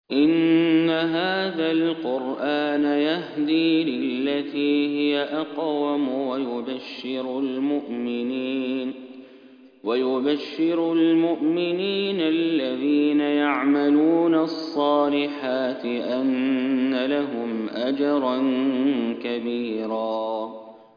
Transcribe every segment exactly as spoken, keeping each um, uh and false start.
إن هذا القرآن يهدي للتي هي أقوم ويبشر المؤمنين ويبشر المؤمنين الذين يعملون الصالحات أن لهم أجرا كبيرا.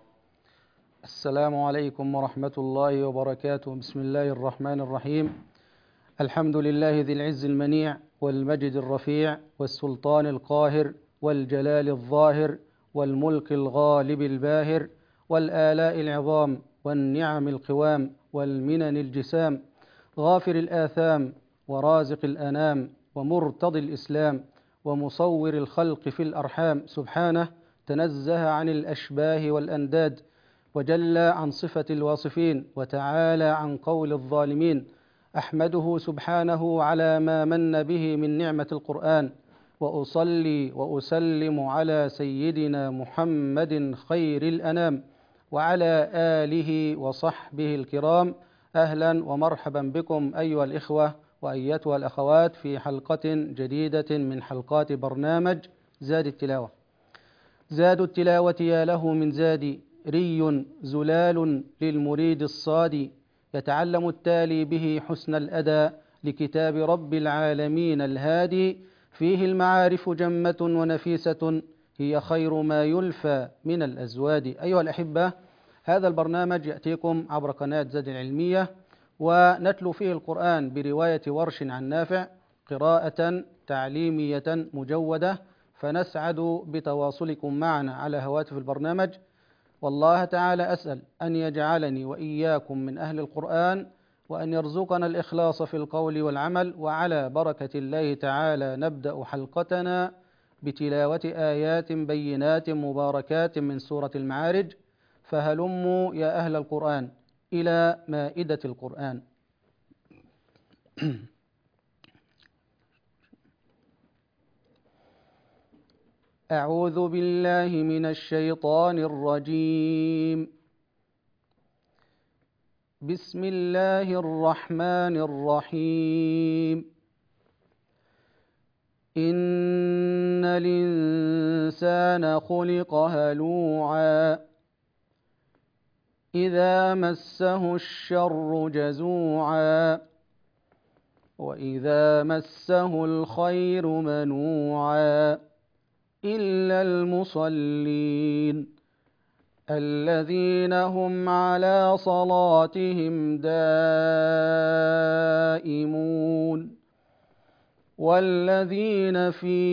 السلام عليكم ورحمة الله وبركاته. بسم الله الرحمن الرحيم. الحمد لله ذي العز المنيع والمجد الرفيع والسلطان القاهر والجلال الظاهر والملك الغالب الباهر والآلاء العظام والنعم القوام والمنن الجسام، غافر الآثام ورازق الأنام ومرتضي الإسلام ومصور الخلق في الأرحام، سبحانه تنزه عن الأشباه والأنداد وجل عن صفة الواصفين وتعالى عن قول الظالمين. أحمده سبحانه على ما من به من نعمة القرآن، وأصلي وأسلم على سيدنا محمد خير الأنام وعلى آله وصحبه الكرام. أهلا ومرحبا بكم أيها الإخوة وأيتها الأخوات في حلقة جديدة من حلقات برنامج زاد التلاوة. زاد التلاوة يا له من زاد، ري زلال للمريد الصادي، يتعلم التالي به حسن الأداء لكتاب رب العالمين الهادي، فيه المعارف جمة ونفيسة، هي خير ما يلفى من الأزواد. أيها الأحبة، هذا البرنامج يأتيكم عبر قناة زاد العلمية، ونتلو فيه القرآن برواية ورش عن نافع، قراءة تعليمية مجودة، فنسعد بتواصلكم معنا على هواتف البرنامج. والله تعالى أسأل أن يجعلني وإياكم من أهل القرآن، وأن يرزقنا الإخلاص في القول والعمل. وعلى بركة الله تعالى نبدأ حلقتنا بتلاوة آيات بينات مباركات من سورة المعارج. فهلموا يا أهل القرآن إلى مائدة القرآن. أعوذ بالله من الشيطان الرجيم. بسم الله الرحمن الرحيم. إن الإنسان خلق هلوعا، إذا مسه الشر جزوعا، وإذا مسه الخير منوعا، إلا المصلين الذين هم على صلاتهم دائمون، والذين في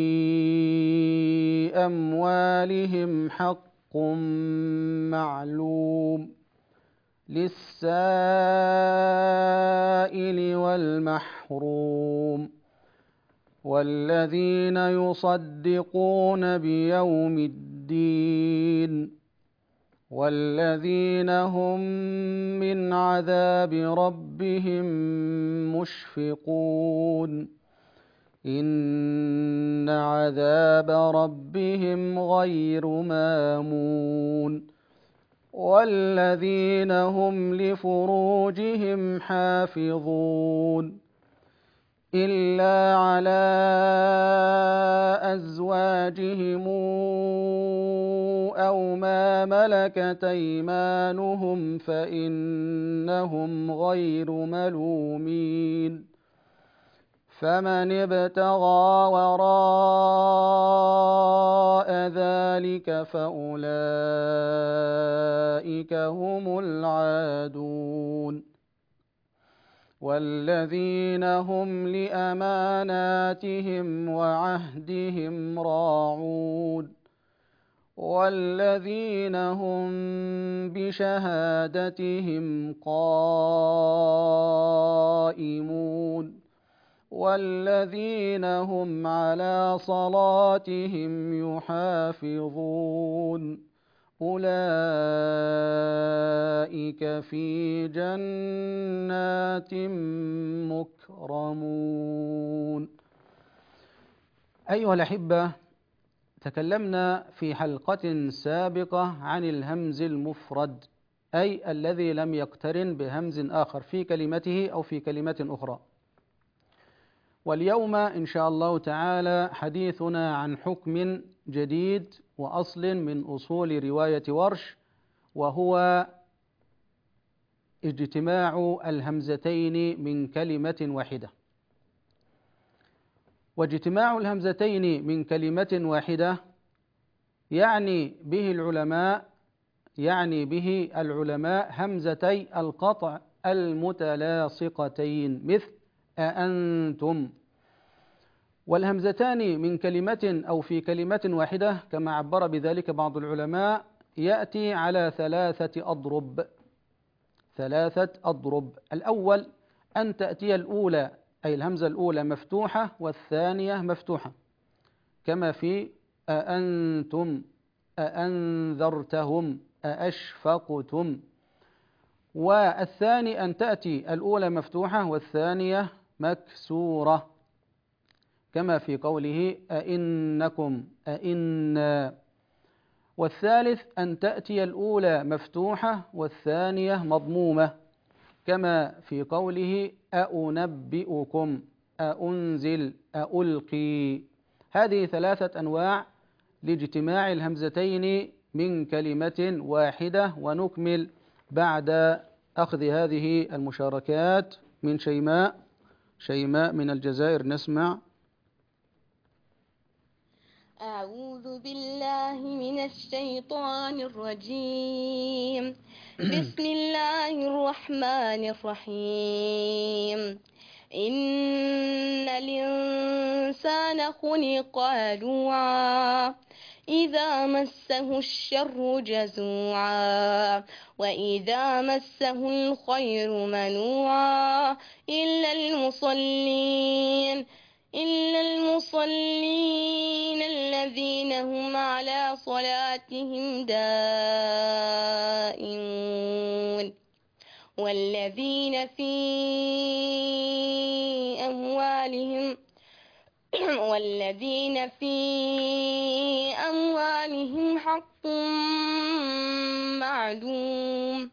أموالهم حق معلوم، للسائل والمحروم، والذين يصدقون بيوم الدين، والذين هم من عذاب ربهم مشفقون، إن عذاب ربهم غير مامون، والذين هم لفروجهم حافظون، إلا على أزواجهم أو ما ملكت أيمانهم فإنهم غير ملومين، فمن ابتغى وراء ذلك فأولئك هم العادون، والذين هم لأماناتهم وعهدهم راعون، والذين هم بشهادتهم قائمون، والذين هم على صلاتهم يحافظون، أولئك في جنات مكرمون. أيها الأحبة، تكلمنا في حلقة سابقة عن الهمز المفرد، أي الذي لم يقترن بهمز آخر في كلمته أو في كلمة أخرى. واليوم إن شاء الله تعالى حديثنا عن حكم جديد وأصل من أصول رواية ورش، وهو اجتماع الهمزتين من كلمة واحدة. واجتماع الهمزتين من كلمة واحدة يعني به العلماء يعني به العلماء همزتي القطع المتلاصقتين مثل أأنتم. والهمزتان من كلمة أو في كلمة واحدة كما عبر بذلك بعض العلماء يأتي على ثلاثة أضرب ثلاثة أضرب الأول أن تأتي الأولى أي الهمزة الأولى مفتوحة والثانية مفتوحة، كما في أأنتم، أأنذرتهم، أأشفقتم. والثاني أن تأتي الأولى مفتوحة والثانية مكسورة، كما في قوله أئنكم، أئنا. والثالث أن تأتي الأولى مفتوحة والثانية مضمومة، كما في قوله أأنبئكم، أأنزل، أألقي. هذه ثلاثة أنواع لاجتماع الهمزتين من كلمة واحدة. ونكمل بعد أخذ هذه المشاركات من شيماء. شيماء من الجزائر نسمع. أعوذ بالله من الشيطان الرجيم. بسم الله الرحمن الرحيم. إن الإنسان خلق هلوعا إذا مسه الشر جزوعا وإذا مسه الخير منوعا إلا المصلين إلا المصلين الذين هم على صلاتهم دائمون والذين في أموالهم والذين في أموالهم حق معلوم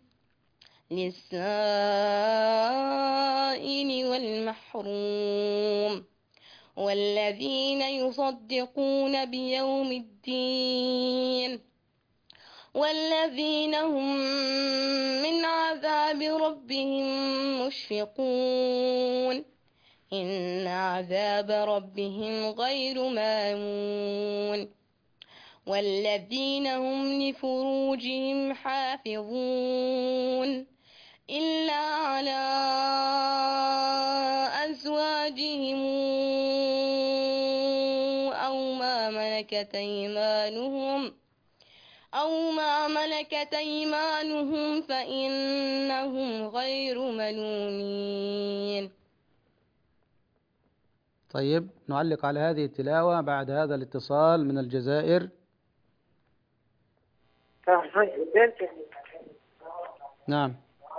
للسائل والمحروم والذين يصدقون بيوم الدين والذين هم من عذاب ربهم مشفقون إن عذاب ربهم غير مامون والذين هم لفروجهم حافظون إلا على أزواجهم أو ما ملكت أيمانهم أو ما ملكت أيمانهم فإنهم غير ملومين. طيب نعلق على هذه التلاوة بعد هذا الاتصال من الجزائر. نعم.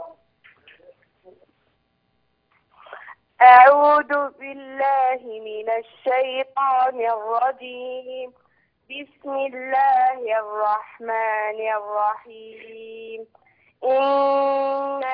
أعوذ بالله من الشيطان الرجيم. بسم الله الرحمن الرحيم. إن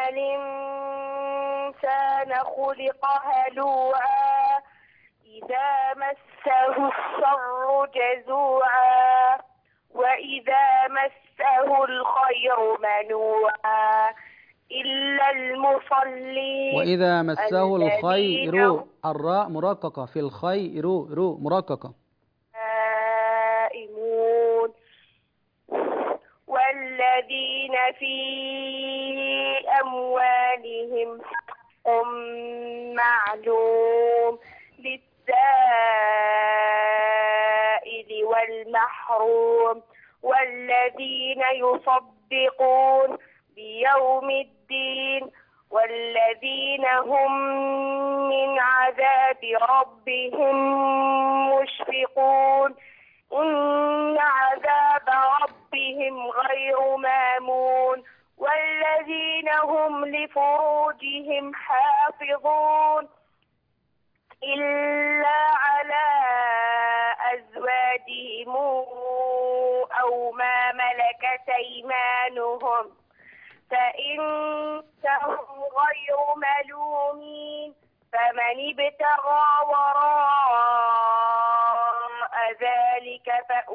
الإنسان خلق هلوعا إذا مسه الشر جزوعا وإذا مسه الخير منوعا إلا المصلين وإذا مسه الخير، الراء مرققة في الخير، رو مرققة. نائمون والذين في أموالهم حق معلوم للسائل والمحروم والذين يصدقون بيوم الدين والذين هم من عذاب ربهم مشفقون إن عذاب ربهم غير مامون والذين هم لفروجهم حافظون إلا على أزواجهم أو ما ملكت أيمانهم فإنهم غير ملومين فمن ابتغى وراء ذلك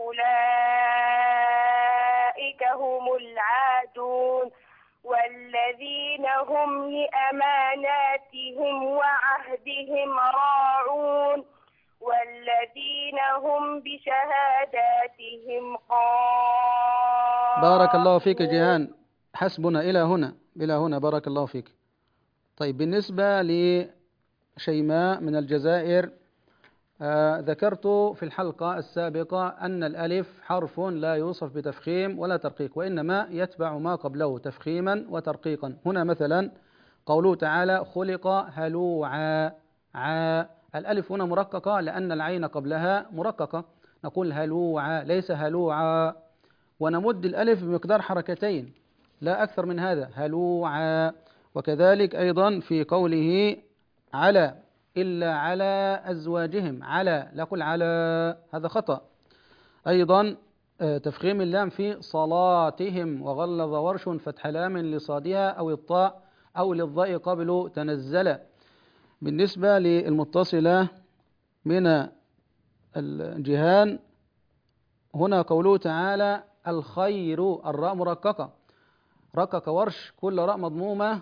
فأولئك هم العادون والذين هم لأماناتهم وعهدهم راعون والذين هم بشهاداتهم قائمون. بارك الله فيك جيهان، حسبنا إلى هنا إلى هنا، بارك الله فيك. طيب بالنسبة لشيماء من الجزائر، آه ذكرت في الحلقة السابقة أن الألف حرف لا يوصف بتفخيم ولا ترقيق، وإنما يتبع ما قبله تفخيما وترقيقا. هنا مثلا قوله تعالى خلق هلوعا، عا الألف هنا مرققة لأن العين قبلها مرققة، نقول هلوعا ليس هلوعا، ونمد الألف بمقدار حركتين لا أكثر من هذا، هلوعا. وكذلك أيضا في قوله على إلا على أزواجهم، على لا قل على، هذا خطأ. أيضا تفخيم اللام في صلاتهم، وغلظ ورش فتح لام لصادها أو الطاء أو للضاء قبل تنزل. بالنسبة للمتصلة من الجهان، هنا قوله تعالى الخير، الراء مرققة، رقق ورش كل راء مضمومة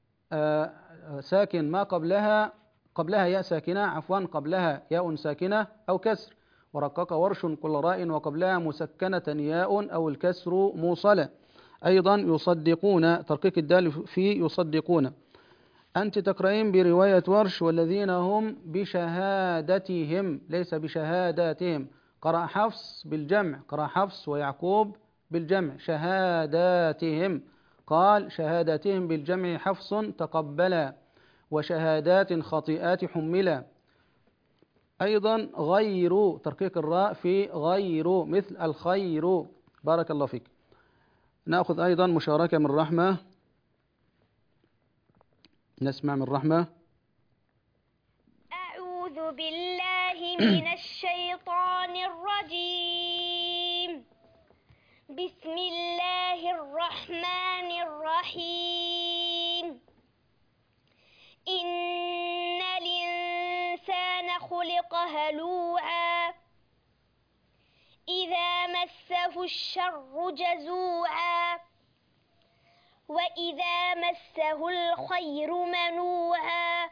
ساكن ما قبلها قبلها ياء ساكنة عفوا قبلها ياء ساكنة أو كسر، ورقق ورش كل راء وقبلها مسكنة ياء أو الكسر موصلة. أيضا يصدقون، ترقيق الدال في يصدقون. أنت تقرأين برواية ورش والذين هم بشهادتهم ليس بشهاداتهم، قرأ حفص بالجمع، قرأ حفص ويعقوب بالجمع شهاداتهم، قال شهاداتهم بالجمع حفص تقبلا، وشهادات خطيئات حملا. أيضا غير، ترقيق الراء في غير مثل الخير، بارك الله فيك. نأخذ أيضا مشاركة من رحمة، نسمع من رحمة. أعوذ بالله من الشيطان الرجيم، بسم الله الرحمن الرحيم. إن الإنسان خلق هلوعا إذا مسه الشر جزوعا وإذا مسه الخير منوعا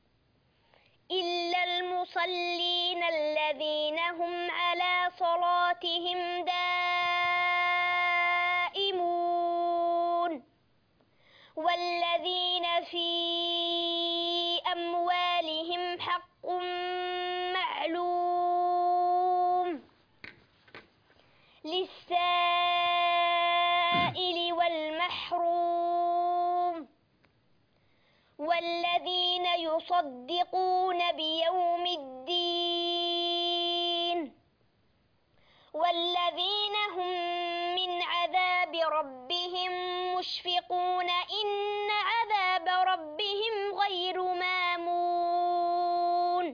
إلا المصلين الذين هم على صلاتهم دائمون والذين في أموالهم حق معلوم للسائل والمحروم والذين يصدقون بيوم الدين والذين هم من عذاب ربهم مشفقون إن عذاب ربهم غير مامون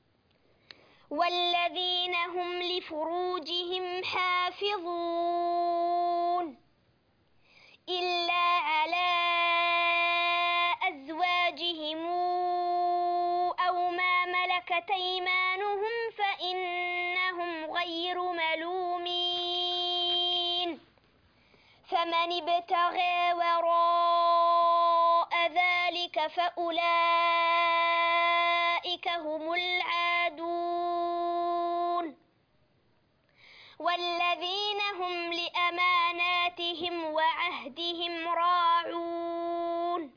والذين هم لفروجهم حافظون إلا على أزواجهم أو ما ملكت أيمانهم فإنهم غير ملومين فمن ابتغى وراء ذلك فأولئك هم العادون والذين هم لأماناتهم وعهدهم راعون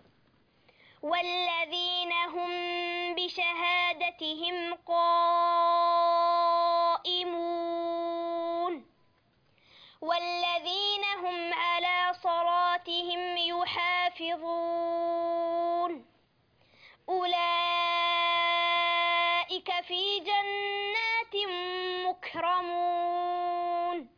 والذين هم بشهادتهم قائمون والذين هم على صلاتهم يحافظون أولئك في جنات مكرمون.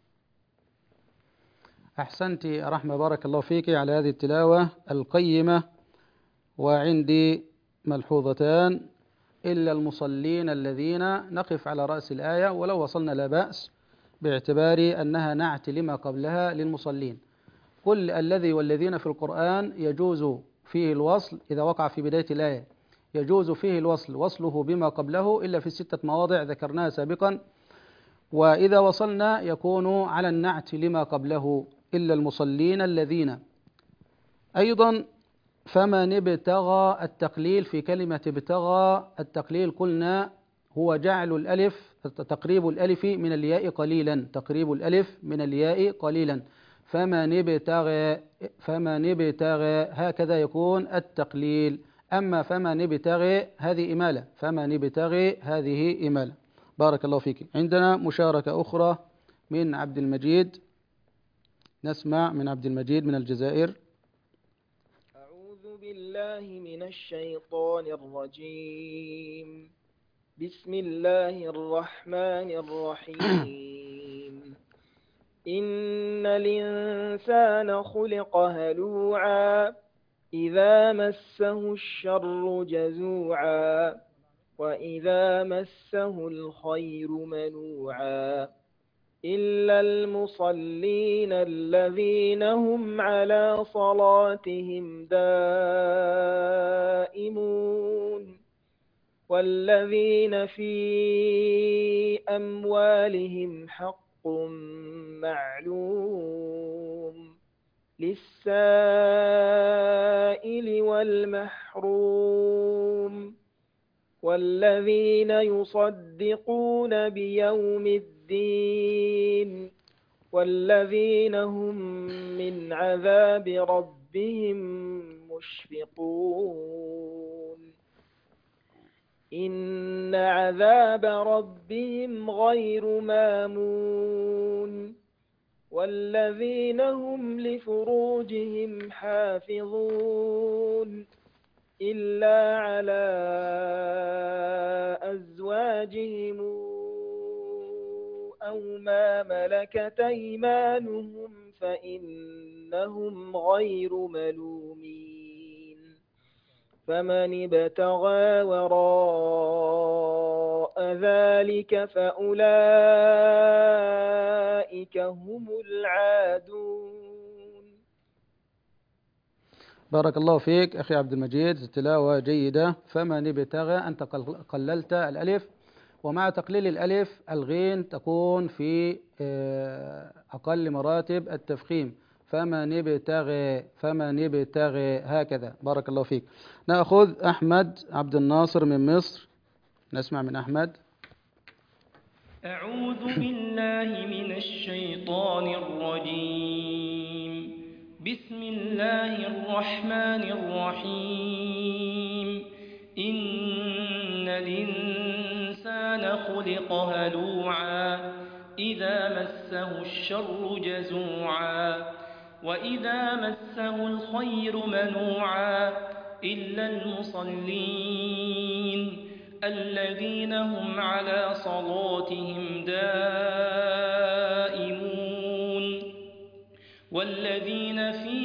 أحسنت يا رحمة، بارك الله فيك على هذه التلاوة القيمة. وعندي ملحوظتان، إلا المصلين الذين، نقف على رأس الآية ولو وصلنا لا بأس باعتبار أنها نعت لما قبلها للمصلين. كل الذي والذين في القرآن يجوز فيه الوصل إذا وقع في بداية الآية، يجوز فيه الوصل وصله بما قبله إلا في ستة مواضع ذكرناها سابقا، وإذا وصلنا يكون على النعت لما قبله إلا المصلين الذين. أيضا فمن ابتغى التقليل في كلمة ابتغى التقليل قلنا هو جعل الألف تقريب الألف من الياء قليلا، تقريب الألف من الياء قليلا. فمن ابتغى فمن ابتغى هكذا يكون التقليل. أما فمن ابتغى هذه إمالة، فمن ابتغى هذه إمالة. بارك الله فيك. عندنا مشاركة أخرى من عبد المجيد، نسمع من عبد المجيد من الجزائر. أعوذ بالله من الشيطان الرجيم. بسم الله الرحمن الرحيم. إن الإنسان خلق هلوعا إذا مسه الشر جزوعا وإذا مسه الخير منوعا إلا المصلين الذين هم على صلاتهم دائمون والذين في أموالهم حق معلوم للسائل والمحروم والذين يصدقون بيوم الدين والذين هم من عذاب ربهم مشفقون إن عذاب ربهم غير مامون والذين هم لفروجهم حافظون إلا على أزواجهم أو ما ملكت أيمانهم فإنهم غير ملومين فمن ابتغى وراء ذلك فأولئك هم العادون. بارك الله فيك أخي عبد المجيد، تلاوة جيدة. فمن ابتغى أنت قللت الألف، ومع تقليل الألف الغين تكون في أقل مراتب التفخيم. فمن ابتغى فمن ابتغى هكذا. بارك الله فيك. نأخذ أحمد عبد الناصر من مصر، نسمع من أحمد. أعوذ بالله من الشيطان الرجيم. بسم الله الرحمن الرحيم. إن الإنسان خلق هلوعا إذا مسه الشر جزوعا وإذا مسه الخير منوعا إلا المصلين الذين هم على صلاتهم دائمون والذين في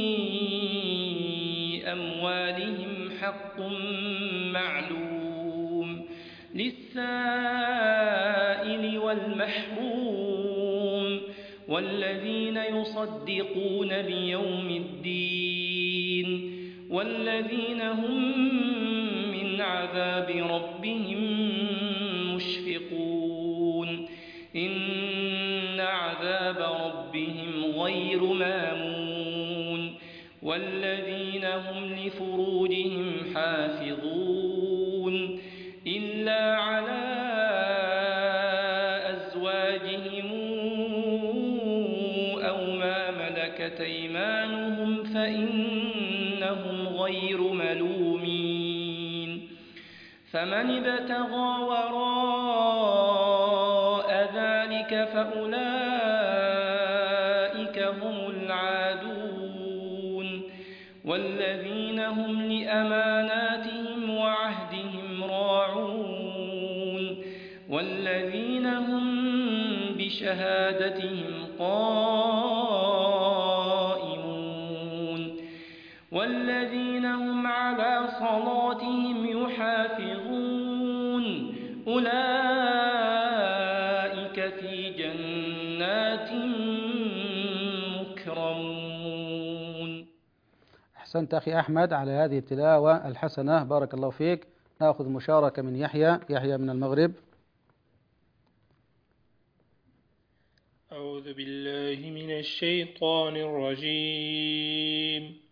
أموالهم حق معلوم للسائل والمحروم والذين يصدقون بيوم الدين والذين هم من عذاب ربهم مشفقون إن عذاب ربهم غير مامون والذين هم لفروجهم حافظون إلا على أزواجهم أو ما ملكت أيمانهم فإنهم غير ملومين فمن ابتغى وراء ذلك فأولئك هم العادون والذين هم لأماناتهم وعهدهم راعون والذين هم بشهادتهم قائمون والذين هم على صلاتهم يحافظون أولئك في جنات مكرمون. أحسنت أخي أحمد على هذه التلاوة الحسنة، بارك الله فيك. نأخذ مشاركة من يحيى يحيى من المغرب. أعوذ بالله من الشيطان الرجيم.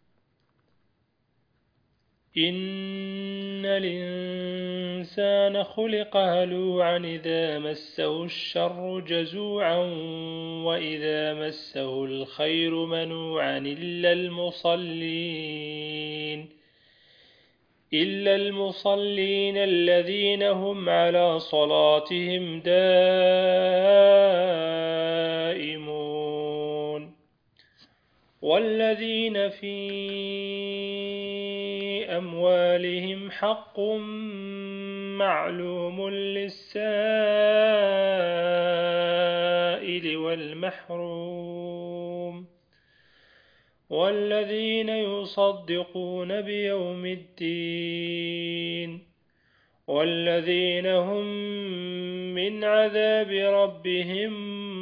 إن الإنسان خلق هلوعا إذا مسه الشر جزوعا وإذا مسه الخير منوعا إلا المصلين إلا المصلين الذين هم على صلاتهم دائمون والذين في أموالهم حق معلوم للسائل والمحروم والذين يصدقون بيوم الدين والذين هم من عذاب ربهم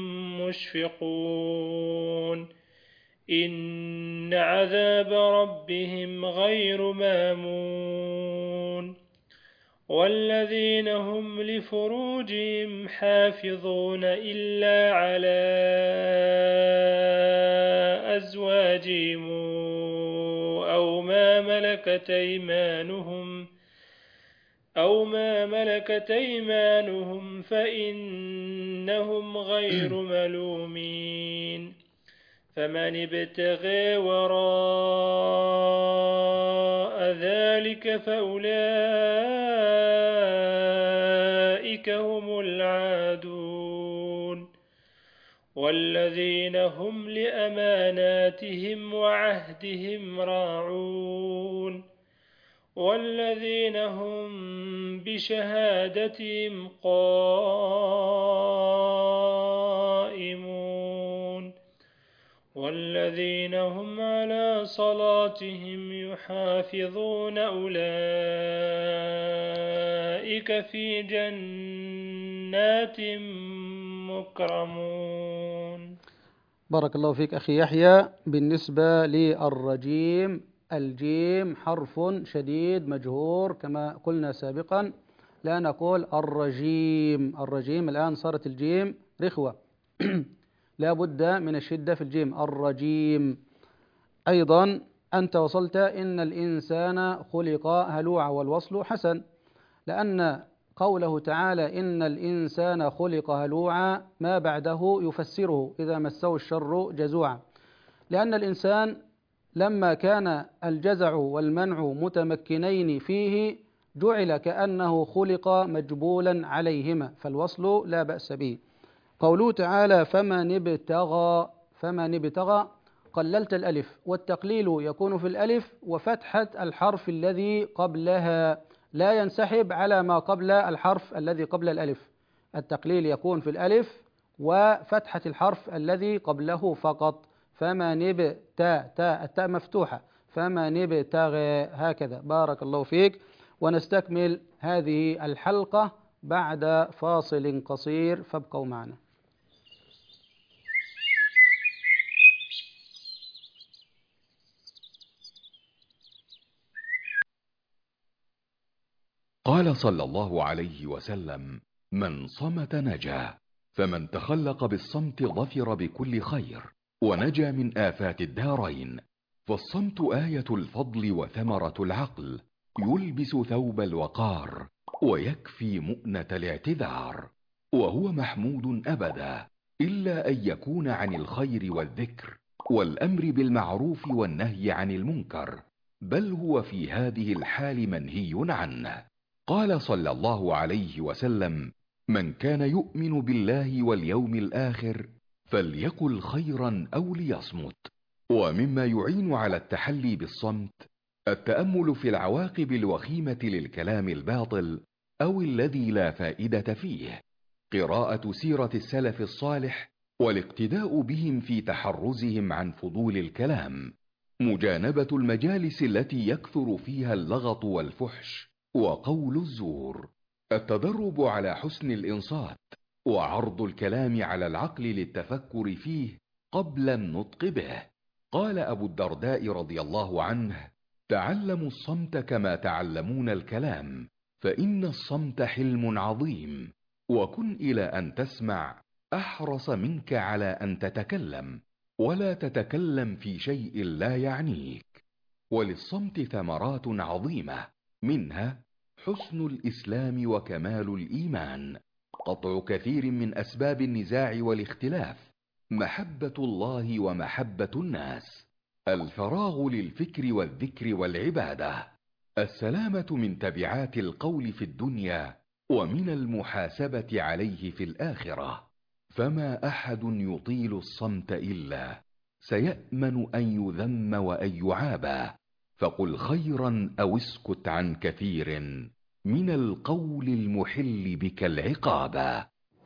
مشفقون إن عذاب ربهم غير مامون والذين هم لفروجهم حافظون إلا على أزواجهم أو ما ملكت أيمانهم أو ما ملكت أيمانهم فإنهم غير ملومين فمن ابتغى وراء ذلك فأولئك هم العادون والذين هم لأماناتهم وعهدهم راعون والذين هم بشهادتهم قائمون والذين هم على صلاتهم يحافظون أولئك في جنات مكرمون. بارك الله فيك أخي يحيى. بالنسبة للرجيم، الجيم حرف شديد مجهور كما قلنا سابقا، لا نقول الرجيم. الرجيم الآن صارت الجيم رخوة لا بد من الشدة في الجيم. الرجيم. أيضا أنت وصلت إن الإنسان خلق هلوعا، والوصل حسن، لأن قوله تعالى إن الإنسان خلق هلوعا ما بعده يفسره إذا مسه الشر جزوعا، لأن الإنسان لما كان الجزع والمنع متمكنين فيه جعل كأنه خلق مجبولا عليهما، فالوصل لا بأس به. قوله تعالى فمن ابتغى، فمن ابتغى قللت الألف، والتقليل يكون في الألف وفتحة الحرف الذي قبلها، لا ينسحب على ما قبل الحرف الذي قبل الألف. التقليل يكون في الألف وفتحة الحرف الذي قبله فقط. فمن ابتغى، تاء التاء مفتوحة، فمن ابتغى، هكذا. بارك الله فيك. ونستكمل هذه الحلقة بعد فاصل قصير، فابقوا معنا. قال صلى الله عليه وسلم من صمت نجا، فمن تخلق بالصمت ظفر بكل خير ونجا من آفات الدارين. فالصمت آية الفضل وثمرة العقل، يلبس ثوب الوقار ويكفي مؤنة الاعتذار، وهو محمود أبدا إلا أن يكون عن الخير والذكر والأمر بالمعروف والنهي عن المنكر، بل هو في هذه الحال منهي عنه. قال صلى الله عليه وسلم من كان يؤمن بالله واليوم الآخر فليقل خيرا أو ليصمت. ومما يعين على التحلي بالصمت التأمل في العواقب الوخيمة للكلام الباطل أو الذي لا فائدة فيه، قراءة سيرة السلف الصالح والاقتداء بهم في تحرزهم عن فضول الكلام، مجانبة المجالس التي يكثر فيها اللغط والفحش وقول الزور، التدرب على حسن الإنصات وعرض الكلام على العقل للتفكر فيه قبل النطق به، قال أبو الدرداء رضي الله عنه: تعلموا الصمت كما تعلمون الكلام، فإن الصمت حلم عظيم، وكن إلى أن تسمع أحرص منك على أن تتكلم، ولا تتكلم في شيء لا يعنيك. وللصمت ثمرات عظيمة، منها حسن الإسلام وكمال الإيمان، قطع كثير من أسباب النزاع والاختلاف، محبة الله ومحبة الناس، الفراغ للفكر والذكر والعبادة، السلامة من تبعات القول في الدنيا ومن المحاسبة عليه في الآخرة. فما أحد يطيل الصمت إلا سيأمن أن يذم وأن يعابى، فقل خيرا أو اسكت عن كثير من القول المحل بك العقابا.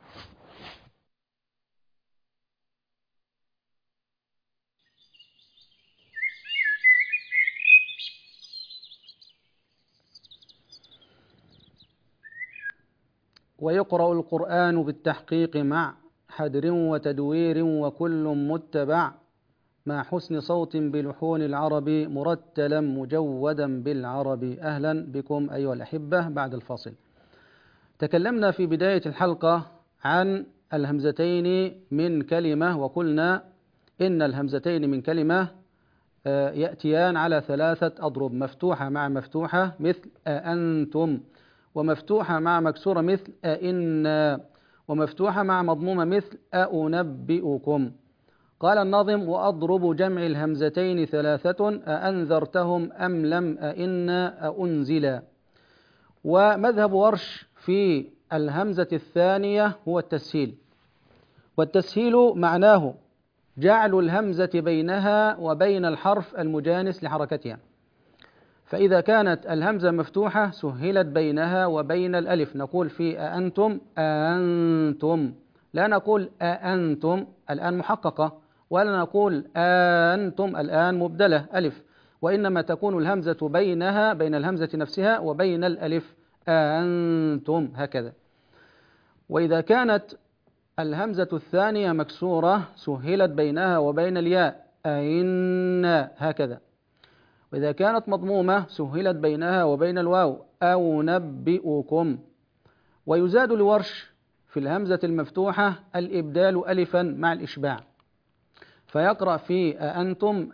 ويقرأ القرآن بالتحقيق مع حدر وتدوير وكل متبع، مع حسن صوت بلحون العرب مرتلا مجودا بالعرب. أهلا بكم أيها الأحبة بعد الفاصل. تكلمنا في بداية الحلقة عن الهمزتين من كلمة، وقلنا إن الهمزتين من كلمة يأتيان على ثلاثة أضرب: مفتوحة مع مفتوحة مثل أأنتم، ومفتوحة مع مكسورة مثل أئنا، ومفتوحة مع مضمومة مثل أأنبئكم. قال الناظم: وأضرب جمع الهمزتين ثلاثة: أأنذرتهم أم لم أئنا أأنزلا. ومذهب ورش في الهمزة الثانية هو التسهيل، والتسهيل معناه جعل الهمزة بينها وبين الحرف المجانس لحركتها. فإذا كانت الهمزة مفتوحة سهلت بينها وبين الألف، نقول في أأنتم أأنتم، لا نقول أأنتم الآن محققة، ولا نقول أنتم الآن مبدلة ألف، وإنما تكون الهمزة بينها بين الهمزة نفسها وبين الألف أنتم هكذا. وإذا كانت الهمزة الثانية مكسورة سهلت بينها وبين الياء أئن هكذا. وإذا كانت مضمومة سهلت بينها وبين الواو أو نبئكم. ويزاد لورش في الهمزة المفتوحة الإبدال ألفا مع الإشباع، فيقرأ في أنتم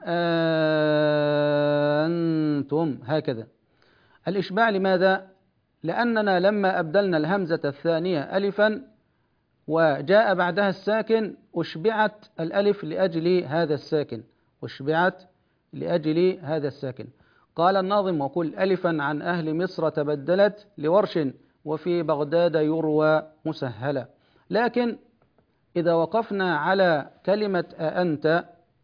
أنتم هكذا. الإشباع لماذا؟ لأننا لما أبدلنا الهمزة الثانية ألفا وجاء بعدها الساكن أشبعت الألف لأجل هذا الساكن، أشبعت لأجل هذا الساكن. قال الناظم: وكل ألفا عن أهل مصر تبدلت لورش وفي بغداد يروى مسهلا. لكن إذا وقفنا على كلمة أأنت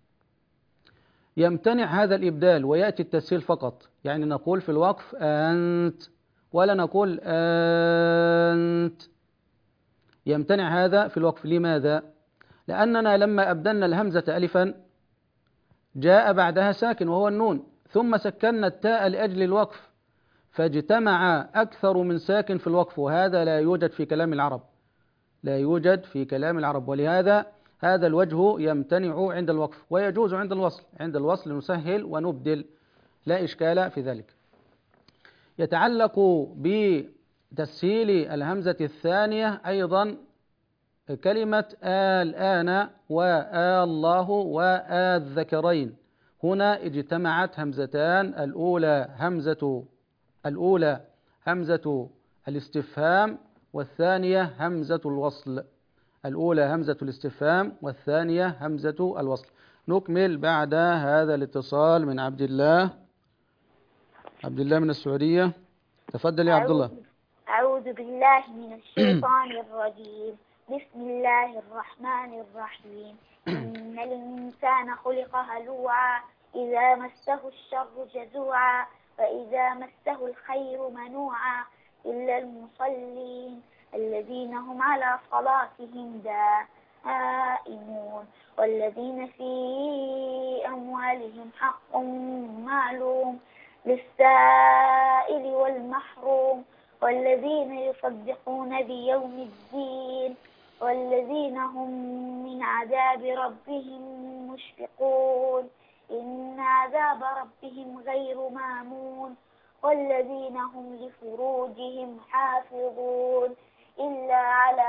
يمتنع هذا الإبدال ويأتي التسهيل فقط، يعني نقول في الوقف أنت ولا نقول أنت، يمتنع هذا في الوقف. لماذا؟ لأننا لما أبدلنا الهمزة ألفا جاء بعدها ساكن وهو النون، ثم سكننا التاء لأجل الوقف، فاجتمع أكثر من ساكن في الوقف، وهذا لا يوجد في كلام العرب، لا يوجد في كلام العرب. ولهذا هذا الوجه يمتنع عند الوقف ويجوز عند الوصل. عند الوصل نسهل ونبدل، لا إشكال في ذلك. يتعلق بتسهيل الهمزة الثانية أيضا كلمة الآن والله والذكرين. هنا اجتمعت همزتان، الأولى همزة الأولى همزة الاستفهام والثانية همزة الوصل. الأولى همزة الاستفهام والثانية همزة الوصل. نكمل بعد هذا الاتصال من عبد الله. عبد الله من السعودية، تفضل يا عبد الله. أعوذ بالله من الشيطان الرجيم. بسم الله الرحمن الرحيم. إن الإنسان خلق هلوعا إذا مسه الشر جزوعا وإذا مسه الخير منوعا إلا المصلين الذين هم على صلاتهم دائمون والذين في أموالهم حق معلوم للسائل والمحروم والذين يصدقون بيوم الدين والذين هم من عذاب ربهم مشفقون إن عذاب ربهم غير مامون والذين هم لفروجهم حافظون إلا على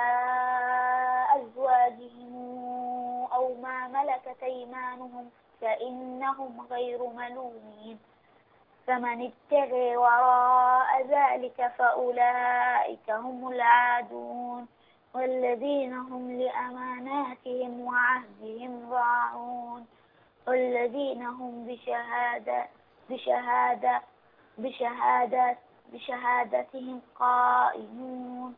أزواجهم أو ما ملكت أيمانهم فإنهم غير ملومين فمن ابتغي وراء ذلك فأولئك هم العادون والذين هم لأماناتهم وعهدهم راعون والذين هم بشهادة بشهادة بشهادة بشهادتهم قائمون.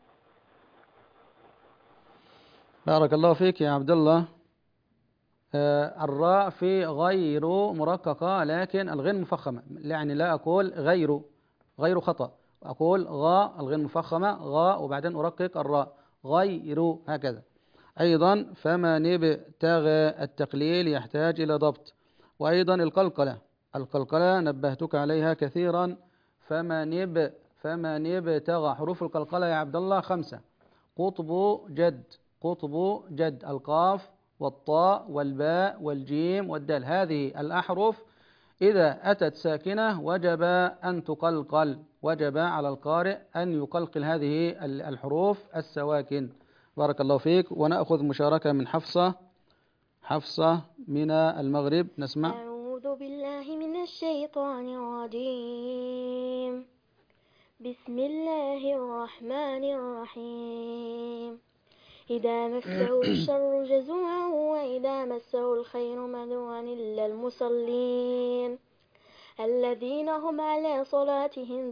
بارك الله فيك يا عبد الله. آه الراء في غير مرققة لكن الغين مفخمة، يعني لا أقول غير غير خطأ، أقول غاء الغين مفخمة غاء وبعدين أرقق الراء غير هكذا. أيضا فمن ابتغى التقليل يحتاج إلى ضبط، وأيضا القلقلة القلقلة نبهتك عليها كثيرا. فمن اب فمن ابتغى حروف القلقلة يا عبد الله خمسة: قطب جد قطب جد، القاف والطاء والباء والجيم والدال. هذه الأحرف إذا أتت ساكنة وجب أن تقلقل، وجب على القارئ أن يقلقل هذه الحروف السواكن. بارك الله فيك. ونأخذ مشاركة من حفصة حفصة من المغرب، نسمع. أعوذ بالله من الشيطان الرجيم. بسم الله الرحمن الرحيم. إذا مسه الشر جزوعا وإذا مسه الخير منوعا إلا المصلين الذين هم على صلاتهم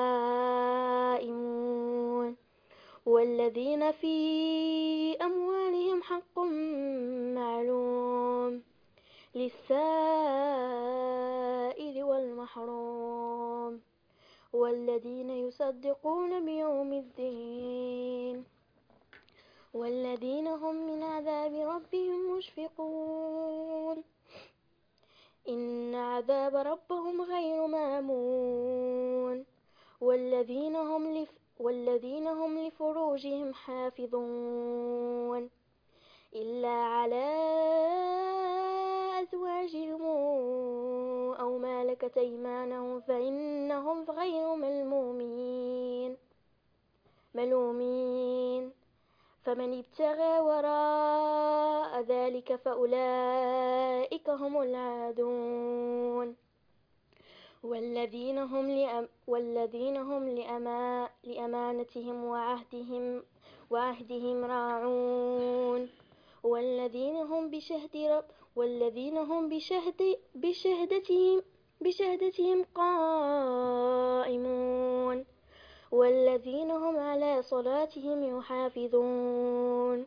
دائمون والذين في أموالهم حق معلوم للسائل والمحروم والذين يصدقون بيوم الدين والذين هم من عذاب ربهم مشفقون إن عذاب ربهم غير مامون والذين هم لف والذين هم لفروجهم حافظون إلا على أزواجهم أو ما ملكت أيمانهم فإنهم غير ملومين ملومين فمن ابتغى وراء ذلك فأولئك هم العادون والذين هم لأم والذين هم لأما لأمانتهم وعهدهم وعهدهم راعون والذين هم بشهد رب والذين هم بشهد بشهدتهم بشهدتهم قائمون والذين هم على صلاتهم يحافظون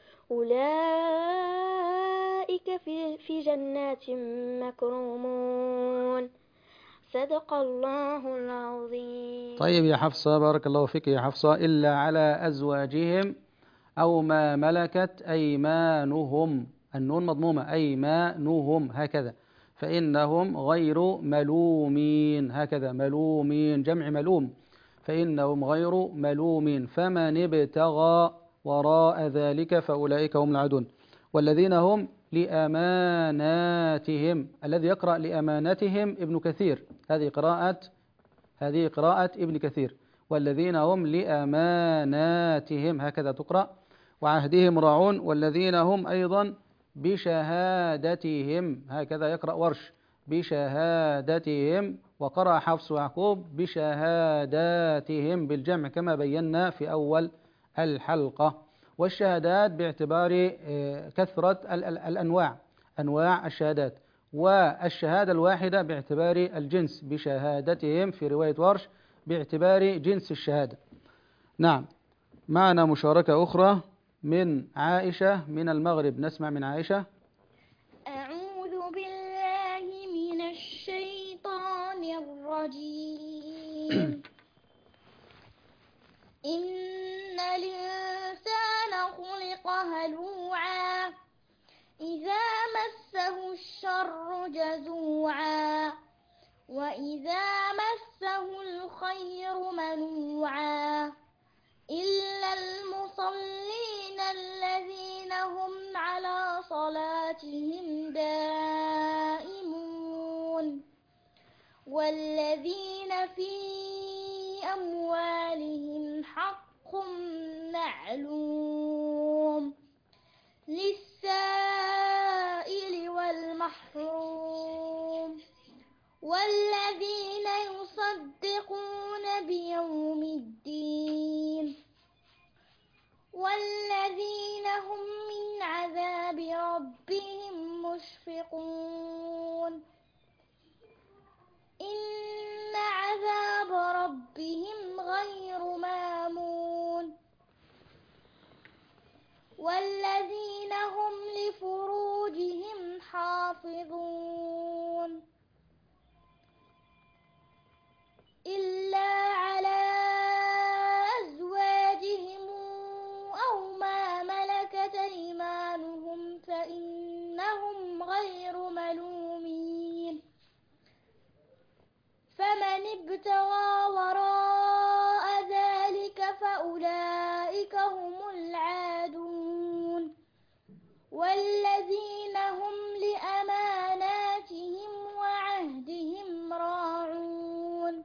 أولئك في في جنات مكرمون صدق الله العظيم. طيب يا حفصة، بارك الله فيك يا حفصة. إلا على أزواجهم أو ما ملكت أيمانهم، النون مضمومة، أيمانهم هكذا، فإنهم غير ملومين هكذا، ملومين جمع ملوم، فإنهم غير ملومين. فمن ابتغى وراء ذلك فأولئك هم العادون والذين هم لأماناتهم. الذي يقرأ لأمانتهم ابن كثير، هذه قراءة هذه قراءة ابن كثير. والذين هم لأماناتهم هكذا تقرأ. وعهدهم راعون. والذين هم أيضا بشهادتهم هكذا يقرأ ورش، بشهادتهم. وقرأ حفص ويعقوب بشهاداتهم بالجمع كما بينا في أول الحلقة. والشهادات باعتبار كثرة الأنواع، أنواع الشهادات، والشهادة الواحدة باعتبار الجنس، بشهادتهم في رواية ورش باعتبار جنس الشهادة. نعم، معنا مشاركة أخرى من عائشة من المغرب، نسمع من عائشة. أعوذ بالله من الشيطان الرجيم. إن الإنسان خلق هلوعا إذا مسه الشر جزوعا وإذا مسه الخير منوعا إلا المصلين الذين هم على صلاتهم دائمون والذين في أموالهم حق معلوم للسائل والمحروم والذين يصدقون بيوم الدين والذين هم من عذاب ربهم مشفقون إن عذاب ربهم غير مامون والذين هم لفروجهم حافظون إلا على أزواجهم أو ما ملكت أيمانهم فإنهم غير ملومين فمن ابتغى وراء ذلك فأولئك هم العادون والذين هم لأماناتهم وعهدهم راعون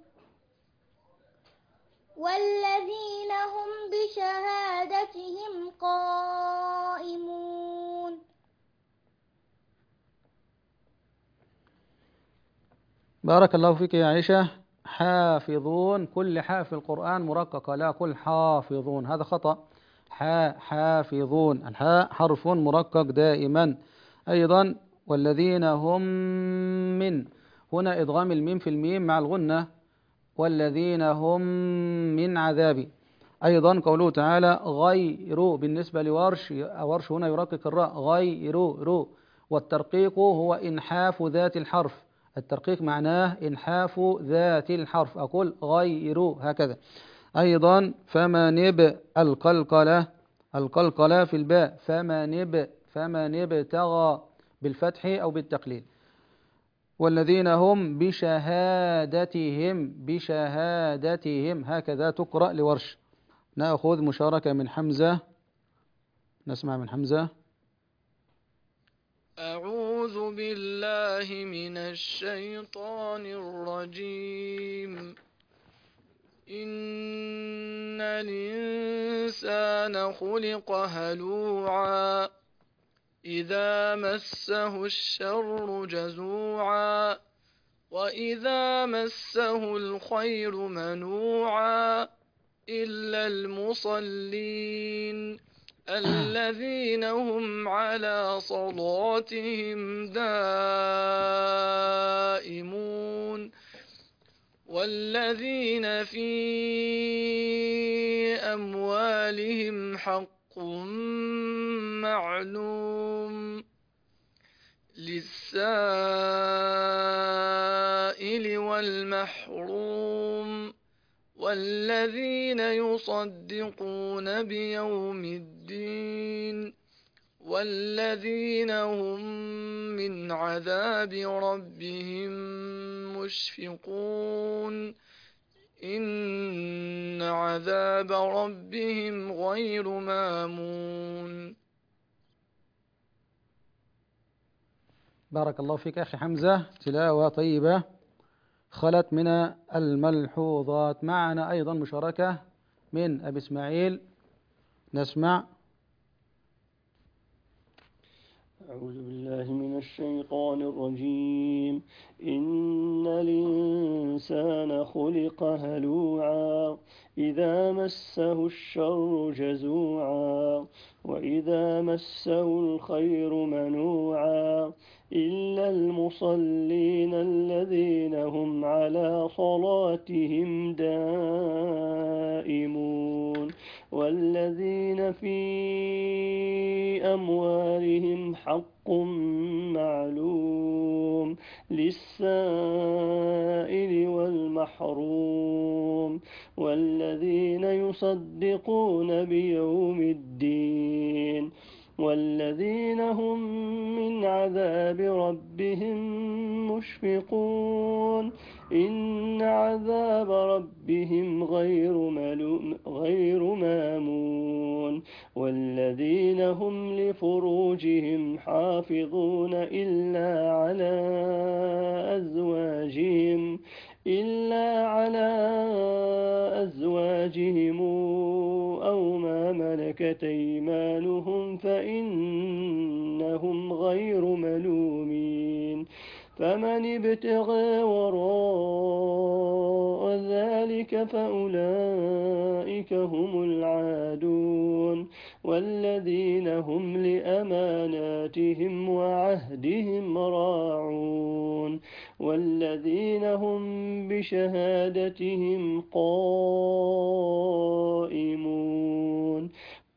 والذين هم بشهادتهم قائمون بارك الله فيك يا عائشة. حافظون، كل حاء في القرآن مرققة، لا كل حافظون، هذا خطأ. حاء حافظون، الحاء حرف مرقق دائما. أيضا والذين هم من، هنا إدغام الميم في الميم مع الغنة، والذين هم من عذاب. أيضا قوله تعالى غير، بالنسبة لورش، ورش هنا يرقق الراء، غير رو، والترقيق هو إنحاف ذات الحرف، الترقيق معناه إنحاف ذات الحرف، أقول غير هكذا. أيضا فمن القلقلة، القلقلة في الباء، فمن فمن ابتغى بالفتح أو بالتقليل. والذين هم بشهادتهم، بشهادتهم هكذا تقرأ لورش. نأخذ مشاركة من حمزة، نسمع من حمزة. أعوذ بالله من الشيطان الرجيم. إن الإنسان خلق هلوعا إذا مسه الشر جزوعا وإذا مسه الخير منوعا إلا المصلين الذين هم على صلاتهم دائمون والذين في أموالهم حق معلوم للسائل والمحروم والذين يصدقون بيوم الدين والذين هم من عذاب ربهم مشفقون إن عذاب ربهم غير مامون. بارك الله فيك أخي حمزة، تلاوة طيبة خلت من الملحوظات. معنا أيضا مشاركة من أبي إسماعيل، نسمع. أعوذ بالله من الشيطان الرجيم. إن الإنسان خلق هلوعا إذا مسه الشر جزوعا وإذا مسه الخير منوعا إلا المصلين الذين هم على صلاتهم دائمون والذين في أموالهم حق معلوم للسائل والمحروم والذين يصدقون بيوم الدين والذين هم من عذاب ربهم مشفقون إن عذاب ربهم غير ملوم غير مامون والذين هم لفروجهم حافظون إلا على أزواجهم إلا على أزواجهم أو ما ملكت أيمانهم فإنهم غير ملومين فمن ابتغى وراء ذلك فأولئك هم العادون والذين هم لأماناتهم وعهدهم راعون والذين هم بشهادتهم قائمون.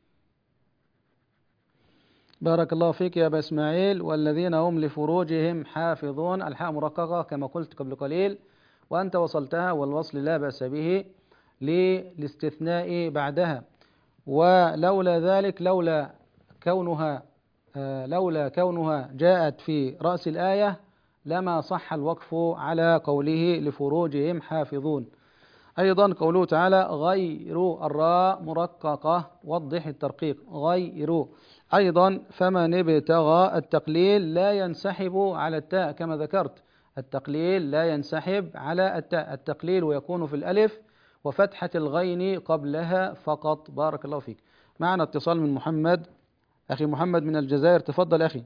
بارك الله فيك يا أبا إسماعيل. والذين هم لفروجهم حافظون، الحاء مرققة كما قلت قبل قليل، وأنت وصلتها والوصل لا بأس به للاستثناء بعدها. ولولا ذلك لولا كونها لولا كونها جاءت في رأس الآية لما صح الوقف على قوله لفروجهم حافظون. أيضا قوله تعالى غير، الراء مرققة، وضح الترقيق غير. أيضا فمن ابتغى، التقليل لا ينسحب على التاء كما ذكرت، التقليل لا ينسحب على التاء، التقليل ويكون في الألف وفتحة الغين قبلها فقط. بارك الله فيك. معنا اتصال من محمد، أخي محمد من الجزائر، تفضل أخي.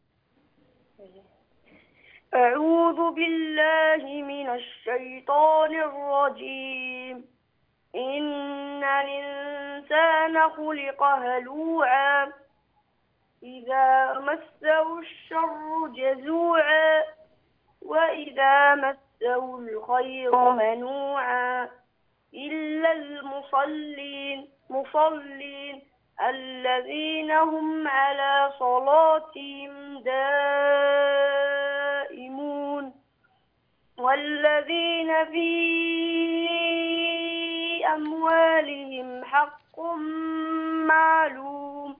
أعوذ بالله من الشيطان الرجيم. إن الإنسان خلق هلوعا إذا مسه الشر جزوعا وإذا مسه الخير منوعا إلا المصلين مصلين الذين هم على صلاتهم دائمون والذين في أموالهم حق معلوم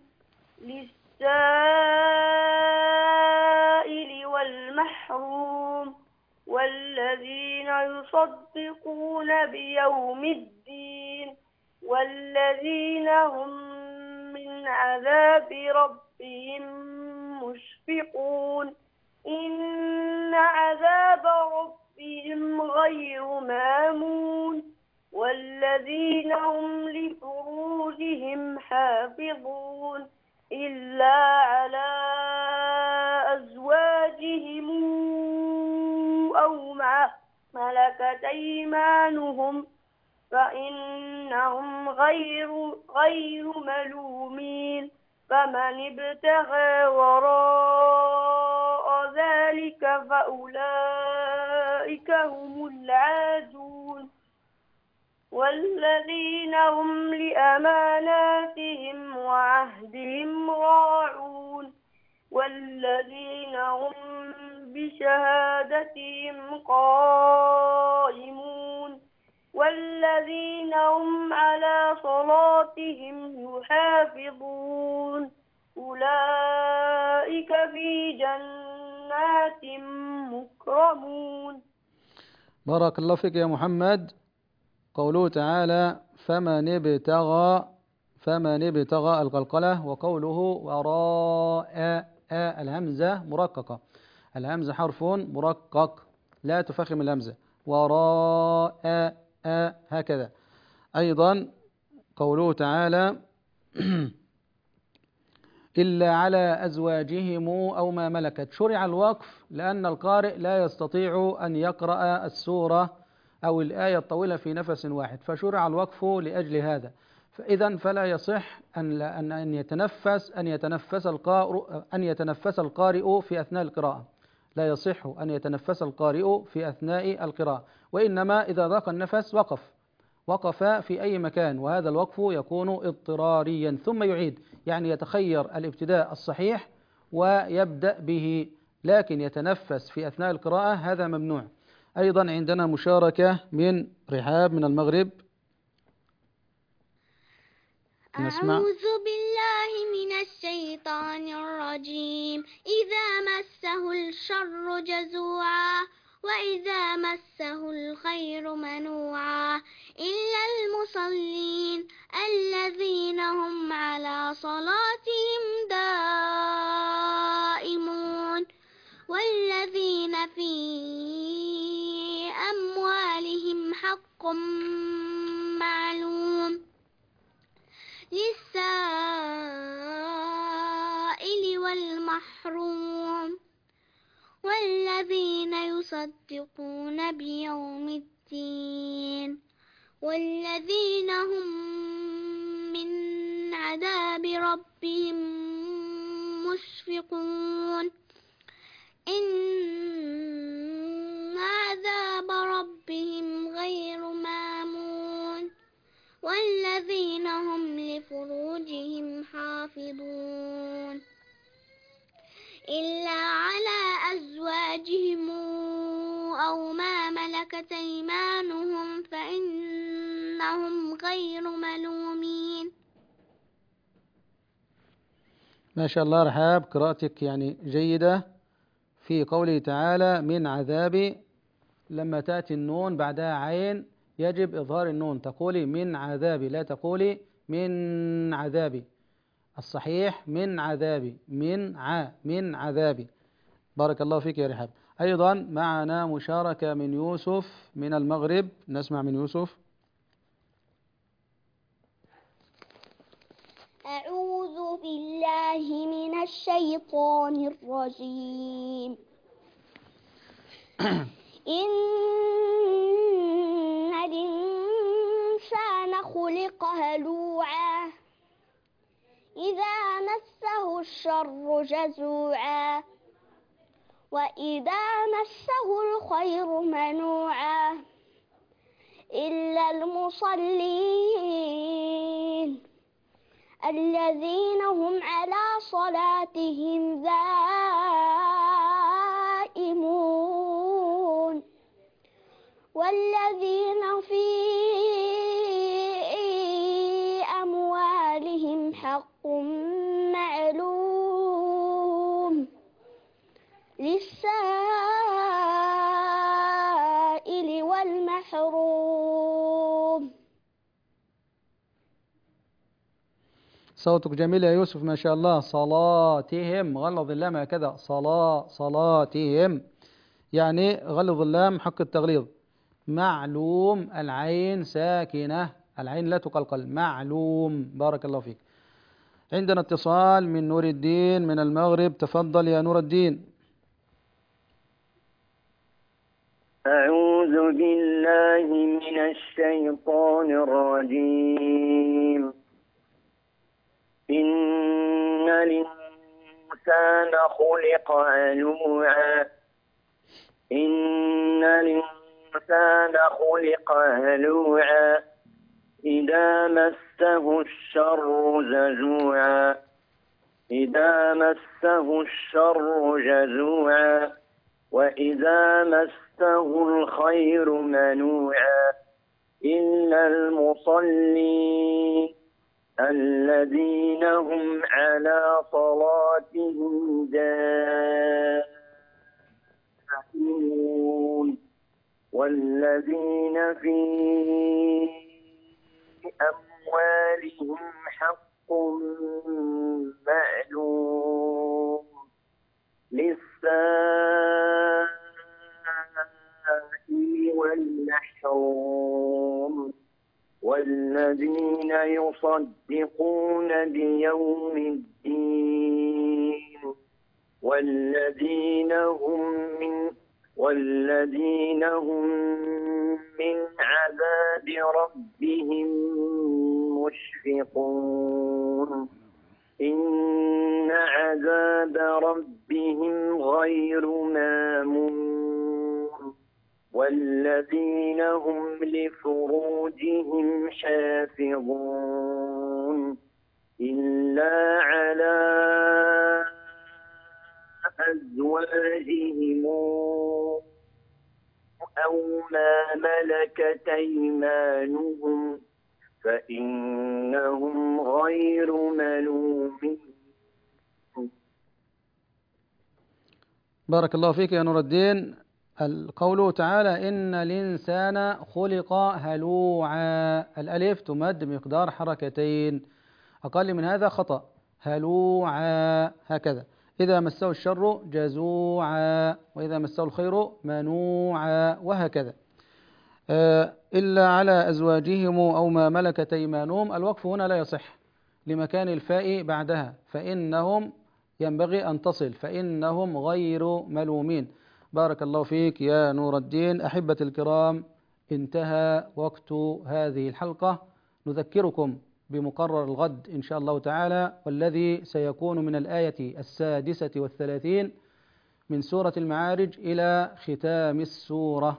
للسائل والمحروم والذين يصدقون بيوم الدين والذين هم من عذاب ربهم مشفقون إن عذاب ربهم غير مامون والذين هم لفروجهم حافظون إلا على أزواجهم أو ما ملكت أيمانهم فإنهم غير غير ملومين فمن ابتغى وراء ذلك فأولئك هم العادون والذين هم لأماناتهم وعهدهم راعون والذين هم بشهادتهم قائمون والذين هم على صلاتهم يحافظون أولئك في جنات مكرمون. بارك الله فيك يا محمد. قوله تعالى فمن ابتغى، فمن ابتغى القلقلة، وقوله وراء، الهمزة مرققة، الهمزة حرف مرقق لا تفخم الهمزة، وراء هكذا. أيضا قوله تعالى إلا على أزواجهم أو ما ملكت، شرع الوقف لأن القارئ لا يستطيع أن يقرأ السورة أو الآية الطويلة في نفس واحد، فشرع الوقف لأجل هذا. فإذا فلا يصح أن أن أن يتنفس أن يتنفس القارئ أن يتنفس القارئ في أثناء القراءة، لا يصح أن يتنفس القارئ في أثناء القراءة، وإنما إذا ضاق النفس وقف وقف في أي مكان، وهذا الوقف يكون اضطراريا ثم يعيد، يعني يتخير الابتداء الصحيح ويبدأ به، لكن يتنفس في أثناء القراءة هذا ممنوع. أيضا عندنا مشاركة من رحاب من المغرب، نسمع. أعوذ بالله من الشيطان الرجيم. إذا مسه الشر جزوعا وإذا مسه الخير منوعا إلا المصلين الذين هم على صلاتهم دائمون والذين في أموالهم حق معلوم للسائل والمحروم والذين يصدقون بيوم الدين والذين هم من عذاب ربهم مشفقون إن عذاب ربهم غير مامون والذين هم لفروجهم حافظون إلا على أزواجهم أو ما ملكت أيمانهم فإنهم غير ملومين. ما شاء الله رحاب، قراءتك يعني جيدة. في قوله تعالى من عذاب، لما تأتي النون بعدها عين يجب إظهار النون، تقولي من عذابي، لا تقولي من عذابي. الصحيح من عذابي، من ع من عذابي. بارك الله فيك يا رحاب. أيضا معنا مشاركة من يوسف من المغرب، نسمع من يوسف. أعوذ بالله من الشيطان الرجيم. إن الإنسان خلق هلوعا إذا مسه الشر جزوعا وإذا مسه الخير منوعا إلا المصلين الذين هم على صلاتهم دائمون والذين في أموالهم حق معلوم للسائل والمحروم. صوتك جميل يا يوسف ما شاء الله. صلاتهم، غلظ اللام هكذا، صلاة صلاتهم، يعني غلظ اللام حق التغليظ. معلوم، العين ساكنة، العين لا تقلقل، معلوم. بارك الله فيك. عندنا اتصال من نور الدين من المغرب، تفضل يا نور الدين. أعوذ بالله من الشيطان الرجيم. إن الإنسان خلق هلوعا إن الإنسان خلق هلوعا إذا مسه الشر جزوعا إذا مسه الشر جزوعا وإذا مسه الخير منوعا إلا المصلين الذين هم على صلاتهم دائمون والذين في أموالهم حق معلوم للسائل والمحروم والذين يصدقون بيوم الدين والذين هم من والذين هم من عذاب ربهم مشفقون إن عذاب ربهم غير مامون والذين هم لفروجهم حافظون إلا على أزواجهم أو ما ملكت أيمانهم فإنهم غير ملومين. بارك الله فيك يا نور الدين. قوله تعالى إن الإنسان خلق هلوعا، الألف تمد مقدار حركتين، أقل من هذا خطأ، هلوعا هكذا. إذا مسه الشر جزوعا، وإذا مسه الخير منوعا، وهكذا. إلا على أزواجهم أو ما ملكت أيمانهم، الوقف هنا لا يصح لمكان الفاء بعدها، فإنهم ينبغي أن تصل، فإنهم غير ملومين. بارك الله فيك يا نور الدين. أحبة الكرام، انتهى وقت هذه الحلقة. نذكركم بمقرر الغد إن شاء الله تعالى، والذي سيكون من الآية السادسة والثلاثين من سورة المعارج إلى ختام السورة.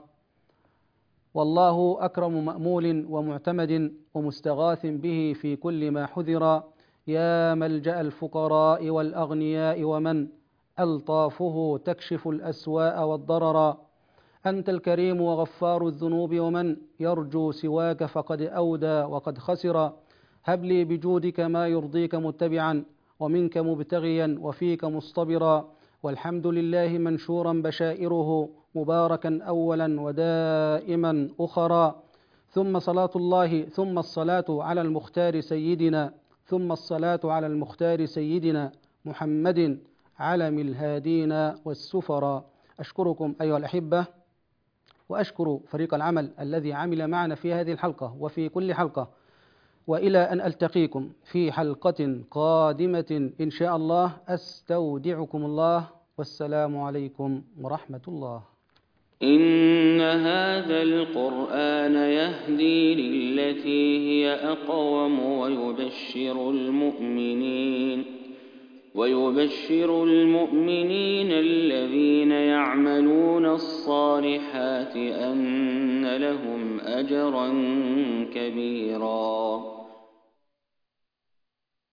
والله أكرم مأمول ومعتمد ومستغاث به في كل ما حذر، يا ملجأ الفقراء والأغنياء ومن ألطافه تكشف الأسواء والضرر، أنت الكريم وغفار الذنوب ومن يرجو سواك فقد أودى وقد خسر، هب لي بجودك ما يرضيك متبعا ومنك مبتغيا وفيك مصطبرا، والحمد لله منشورا بشائره مباركا أولا ودائما أخرا، ثم صلاة الله ثم الصلاة على المختار سيدنا ثم الصلاة على المختار سيدنا محمد علم الهادين والسفرا. أشكركم أيها الأحبة، وأشكر فريق العمل الذي عمل معنا في هذه الحلقة وفي كل حلقة، وإلى أن ألتقيكم في حلقة قادمة إن شاء الله، أستودعكم الله، والسلام عليكم ورحمة الله. إن هذا القرآن يهدي للتي هي أقوم ويبشر المؤمنين ويبشر المؤمنين الذين يعملون الصالحات أن لهم أجرا كبيرا.